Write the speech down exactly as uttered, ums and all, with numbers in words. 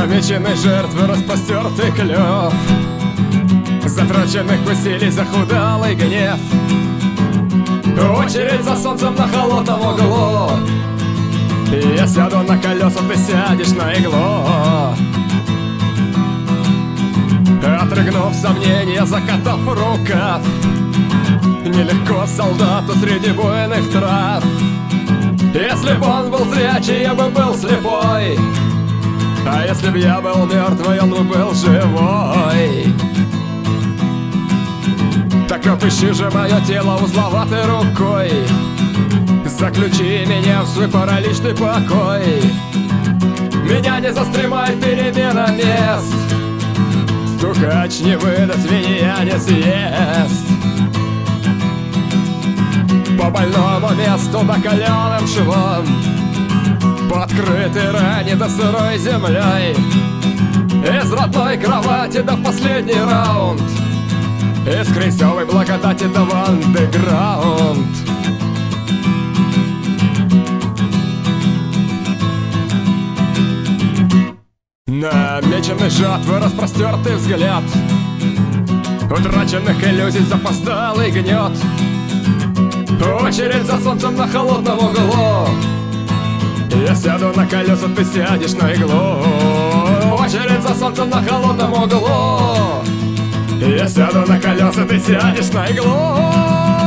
Намеченной жертвы распростертый клёв, затраченных усилий захудалый гнев. Очередь за солнцем на холодном углу. Я сяду на колеса, ты сядешь на иглу. Отрыгнув сомнения, закатав рукав, нелегко солдату среди буйных трав. Если б он был зрячий, я бы был слепой, а если б я был мертвый, он бы был живой. Так опыщи же мое тело узловатой рукой, заключи меня в свой параличный покой. Меня не застремает перемена мест, стукач не выдаст, свинья не съест. По больному месту накаленным швом, по открытой ране до сырой землей, из родной кровати до последний раунд, из крысевой благодати до андеграунд. Намеченной жатвы распростертый взгляд, утраченных иллюзий запоздалый гнет. Очередь за солнцем на холодном углу. Я сяду на колеса, ты сядешь на иглу. Очередь за солнцем на холодном углу. Я сяду на колеса, ты сядешь на иглу.